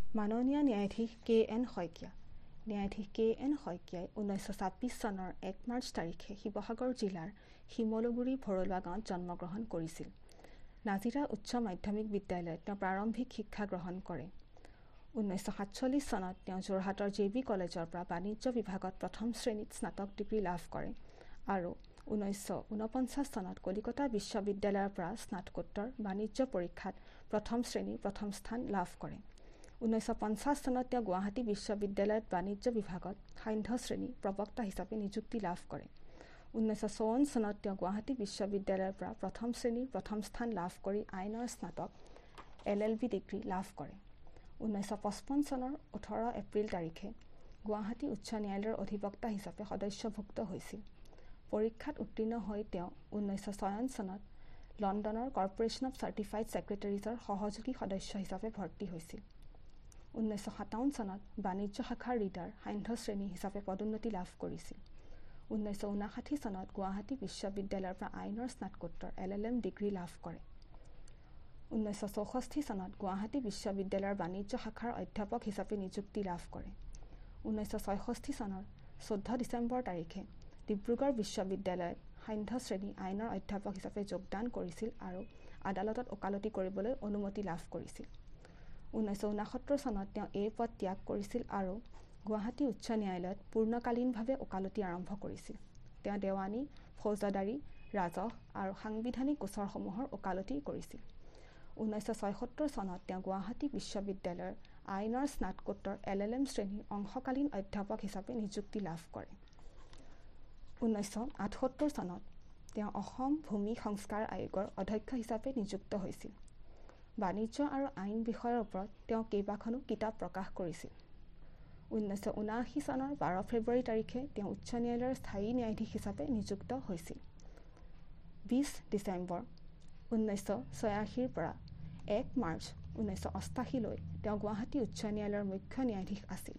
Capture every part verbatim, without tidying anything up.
মাননীয় ন্যায়াধীশ K N Saikia. ন্যায়াধীশ কে এন শইকীয়াই ঊনৈছশ ছাব্বিছ চনৰ এক মাৰ্চ তাৰিখে শিৱসাগৰ জিলাৰ শিমলুগুৰি ভৰলুৱা গাঁৱত জন্মগ্ৰহণ কৰিছিল। নাজিৰা উচ্চ মাধ্যমিক বিদ্যালয়ত তেওঁ প্ৰাৰম্ভিক শিক্ষা গ্ৰহণ কৰে। ঊনৈছশ সাতচল্লিছ চনত তেওঁ যোৰহাটৰ জে বি কলেজৰ পৰা বাণিজ্য বিভাগত প্ৰথম শ্ৰেণীত স্নাতক ডিগ্ৰী লাভ কৰে আৰু ঊনৈছশ ঊনপঞ্চাছ চনত কলিকতা বিশ্ববিদ্যালয়ৰ পৰা স্নাতকোত্তৰ বাণিজ্য পৰীক্ষাত প্ৰথম শ্ৰেণীৰ প্ৰথম স্থান লাভ কৰে। ঊনৈছশ পঞ্চাছ চনত তেওঁ গুৱাহাটী বিশ্ববিদ্যালয়ত বাণিজ্য বিভাগত সান্ধ্য শ্ৰেণী প্ৰবক্তা হিচাপে নিযুক্তি লাভ কৰে। ঊনৈছশ চৌৱন্ন চনত তেওঁ গুৱাহাটী বিশ্ববিদ্যালয়ৰ পৰা প্ৰথম শ্ৰেণীৰ প্ৰথম স্থান লাভ কৰি আইনৰ স্নাতক এল এল বি ডিগ্ৰী লাভ কৰে। ঊনৈছশ পঁচপন্ন চনৰ ওঠৰ এপ্ৰিল তাৰিখে গুৱাহাটী উচ্চ ন্যায়ালয়ৰ অধিবক্তা হিচাপে সদস্যভুক্ত হৈছিল। পৰীক্ষাত উত্তীৰ্ণ হৈ তেওঁ ঊনৈছশ ছয়ৱন্ন চনত লণ্ডনৰ কৰ্পোৰেশ্যন অৱ চাৰ্টিফাইড ছেক্ৰেটাৰিজৰ সহযোগী সদস্য হিচাপে ভৰ্তি হৈছিল। ঊনৈছশ সাতাৱন্ন চনত বাণিজ্য শাখাৰ ৰিডাৰ সান্ধ্য শ্ৰেণী হিচাপে পদোন্নতি লাভ কৰিছিল। ঊনৈছশ ঊনাষাঠি চনত গুৱাহাটী বিশ্ববিদ্যালয়ৰ পৰা আইনৰ স্নাতকোত্তৰ এল এল এম ডিগ্ৰী লাভ কৰে। ঊনৈছশ চৌষষ্ঠি চনত গুৱাহাটী বিশ্ববিদ্যালয়ৰ বাণিজ্য শাখাৰ অধ্যাপক হিচাপে নিযুক্তি লাভ কৰে। ঊনৈছশ ছয়ষষ্ঠি চনৰ চৈধ্য ডিচেম্বৰ তাৰিখে ডিব্ৰুগড় বিশ্ববিদ্যালয়ত সান্ধ্য শ্ৰেণী আইনৰ অধ্যাপক হিচাপে যোগদান কৰিছিল আৰু আদালতত ওকালতি কৰিবলৈ অনুমতি লাভ কৰিছিল। ঊনৈছশ ঊনসত্তৰ চনত তেওঁ এই পদ ত্যাগ কৰিছিল আৰু গুৱাহাটী উচ্চ ন্যায়ালয়ত পূৰ্ণকালীনভাৱে ওকালতি আৰম্ভ কৰিছিল। তেওঁ দেৱানী, ফৌজদাৰী, ৰাজহ আৰু সাংবিধানিক গোচৰসমূহৰ ওকালতি কৰিছিল। ঊনৈছশ ছয়সত্তৰ চনত তেওঁ গুৱাহাটী বিশ্ববিদ্যালয়ৰ আইনৰ স্নাতকোত্তৰ এল এল এম শ্ৰেণীৰ অংশকালীন অধ্যাপক হিচাপে নিযুক্তি লাভ কৰে। ঊনৈছশ আঠসত্তৰ চনত তেওঁ অসম ভূমি সংস্কাৰ আয়োগৰ অধ্যক্ষ হিচাপে নিযুক্ত হৈছিল। বাণিজ্য আৰু আইন বিষয়ৰ ওপৰত তেওঁ কেইবাখনো কিতাপ প্ৰকাশ কৰিছিল। ঊনৈছশ ঊনাশী চনৰ বাৰ ফেব্ৰুৱাৰী তাৰিখে তেওঁ উচ্চ ন্যায়ালয়ৰ স্থায়ী ন্যায়াধীশ হিচাপে নিযুক্ত হৈছিল। বিছ ডিচেম্বৰ ঊনৈছশ ছয়াশীৰ পৰা এক মাৰ্চ ঊনৈছশ অষ্টাশীলৈ তেওঁ গুৱাহাটী উচ্চ ন্যায়ালয়ৰ মুখ্য ন্যায়াধীশ আছিল।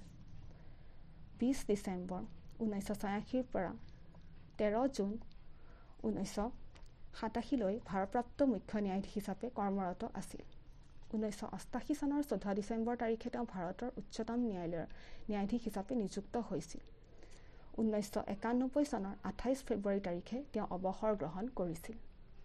বিছ ডিচেম্বৰ ঊনৈছশ ছয়াশীৰ পৰা তেৰ জুন ঊনৈছশ সাতাশীলৈ ভাৰপ্ৰাপ্ত মুখ্য ন্যায়াধীশ হিচাপে কৰ্মৰত আছিল। ঊনৈছশ অষ্টাশী চনৰ চৈধ্য ডিচেম্বৰ তাৰিখে তেওঁ ভাৰতৰ উচ্চতম ন্যায়ালয়ৰ ন্যায়াধীশ হিচাপে নিযুক্ত হৈছিল। ঊনৈছশ একানব্বৈ চনৰ আঠাইছ ফেব্ৰুৱাৰী তাৰিখে তেওঁ অৱসৰ গ্ৰহণ কৰিছিল।